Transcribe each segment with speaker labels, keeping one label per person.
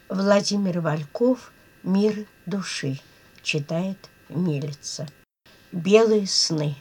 Speaker 1: Владимир Вальков «Мир души» читает Милица. Белые сны.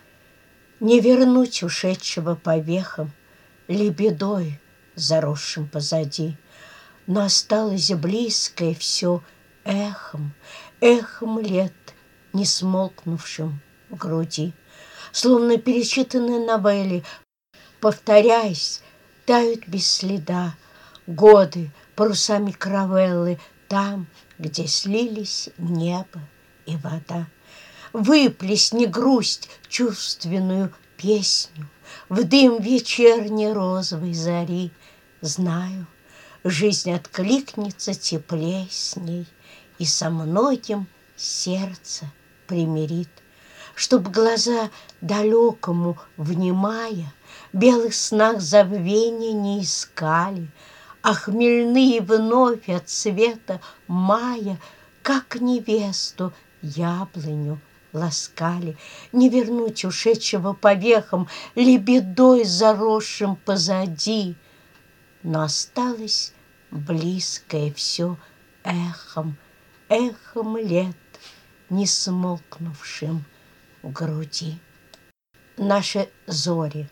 Speaker 1: Не вернуть ушедшего по вехам, лебедой, заросшим позади, но осталось близкое все эхом, эхом лет, не смолкнувшим в груди. Словно перечитанные новеллы, повторяясь, тают без следа годы парусами каравеллы там, где слились небо и вода. Выплесни грусть чувственную песню в дым вечерней розовой зари. Знаю, жизнь откликнется теплей с ней и со многим сердце примирит, чтоб глаза далекому внимая в белых снах забвения не искали, а хмельные вновь от цвета мая, как невесту яблоню ласкали. Не вернуть ушедшего по вехам, лебедой заросшим позади, но осталось близкое все эхом, эхом лет, не смолкнувшим в груди. Наши зори.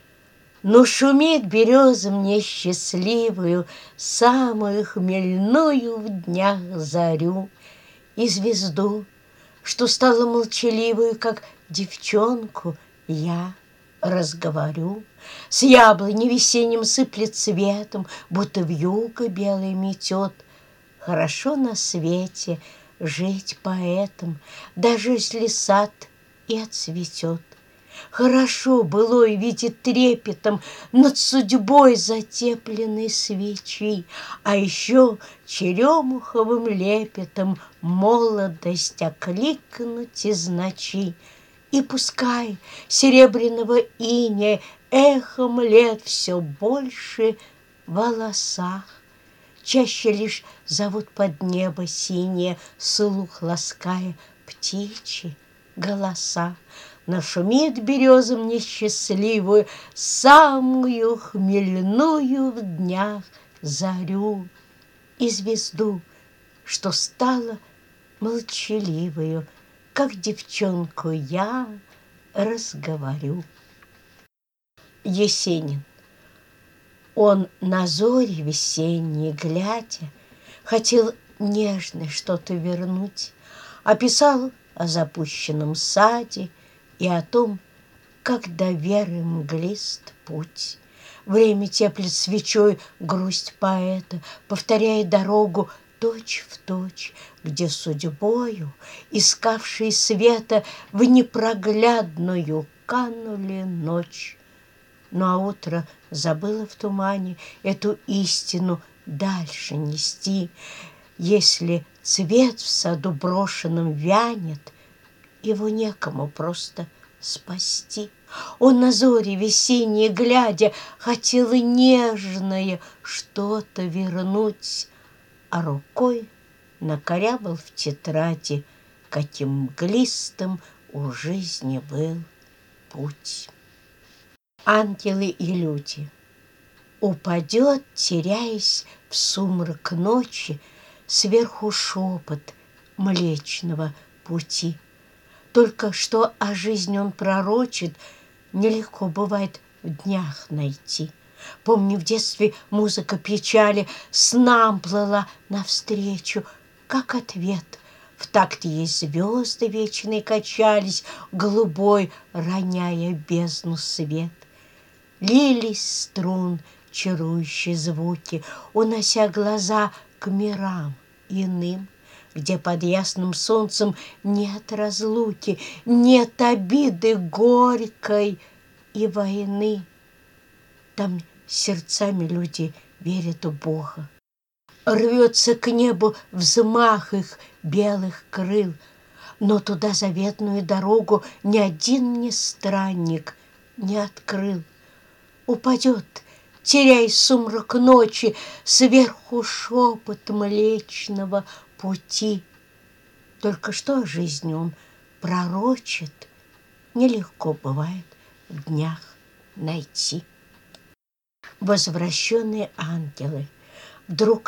Speaker 1: Но шумит береза мне счастливую, самую хмельную в днях зарю, и звезду, что стала молчаливую, как девчонку, я разговорю. С яблони весенним сыплет цветом, будто вьюга белый метет. Хорошо на свете жить поэтом, даже если сад и отцветет. Хорошо былой видит трепетом над судьбой затепленной свечи, а еще черемуховым лепетом молодость окликнуть из ночи. И пускай серебряного иния эхом лет все больше в волосах, чаще лишь зовут под небо синее, слух лаская птичьи голоса. Нашумит береза мне счастливую, самую хмельную в днях зарю, и звезду, что стала молчаливою, как девчонку я разговорю. Есенин. Он на зори весенние глядя хотел нежно что-то вернуть, описал о запущенном саде и о том, как до веры мглист путь. Время теплит свечой грусть поэта, повторяя дорогу точь в точь, где судьбою, искавшей света, в непроглядную канули ночь. Ну а утро забыло в тумане эту истину дальше нести. Если цвет в саду брошенном вянет, его некому просто спасти. Он на зори весенние глядя хотел и нежное что-то вернуть, а рукой накорябал в тетради, каким мглистым у жизни был путь. Ангелы и люди. Упадет, теряясь в сумрак ночи, сверху шепот Млечного Пути. Только что о жизни он пророчит, нелегко бывает в днях найти. Помню, в детстве музыка печали с нам плыла навстречу, как ответ. В такт ей звезды вечные качались, голубой роняя бездну свет. Лились струн чарующие звуки, унося глаза к мирам иным, где под ясным солнцем нет разлуки, нет обиды горькой и войны. Там сердцами люди верят в Бога. Рвется к небу взмах их белых крыл, но туда заветную дорогу ни один мне странник не открыл. Упадет, теряя сумрак ночи, сверху шепот Млечного Пути. Только что о жизни он пророчит, нелегко бывает в днях найти. Возвращенные ангелы. Вдруг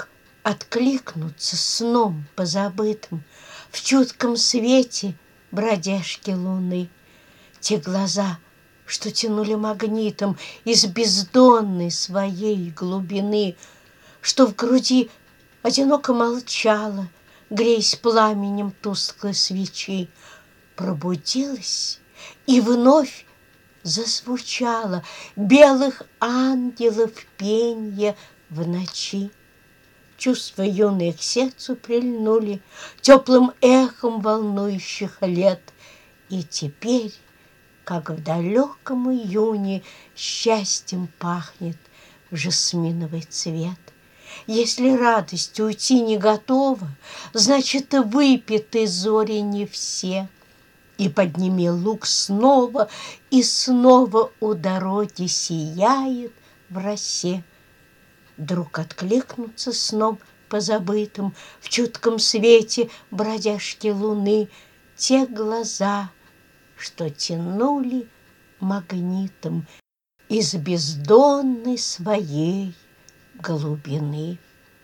Speaker 1: откликнуться сном позабытым в чутком свете бродяжки луны. Те глаза, что тянули магнитом из бездонной своей глубины, что в груди одиноко молчала, греясь пламенем тусклой свечи, пробудилась и вновь зазвучало белых ангелов пенье в ночи. Чувства юные к сердцу прильнули теплым эхом волнующих лет, и теперь, как в далеком июне, счастьем пахнет жасминовый цвет. Если радость уйти не готова, значит, и выпиты зори не все. И подними лук снова, и снова у дороги сияет в росе. Вдруг откликнутся сном позабытым в чутком свете бродяжки луны те глаза, что тянули магнитом из бездонной своей глубины.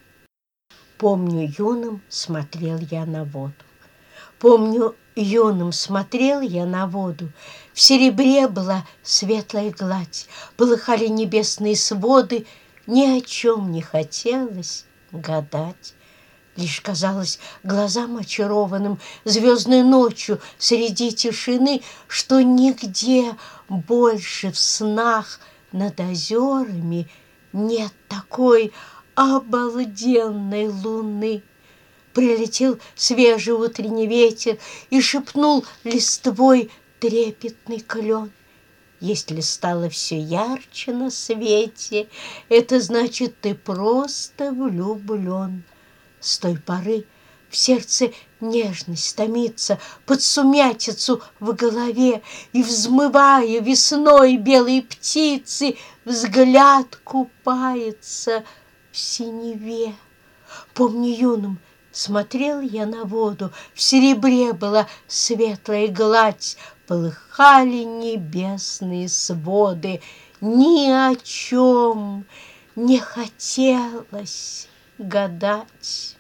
Speaker 1: Помню, юным смотрел я на воду. Помню, юным смотрел я на воду. В серебре была светлая гладь, полыхали небесные своды. Ни о чем не хотелось гадать. Лишь казалось глазам очарованным звездной ночью среди тишины, что нигде больше в снах над озерами нет такой обалденной луны. Прилетел свежий утренний ветер и шепнул листвой трепетный клен. Если стало все ярче на свете, это значит, ты просто влюблен. С той поры в сердце нежность томится под сумятицу в голове, и, взмывая весной белые птицы, взгляд купается в синеве. Помню, юным смотрел я на воду, в серебре была светлая гладь, полыхали небесные своды. Ни о чем не хотелось гадать.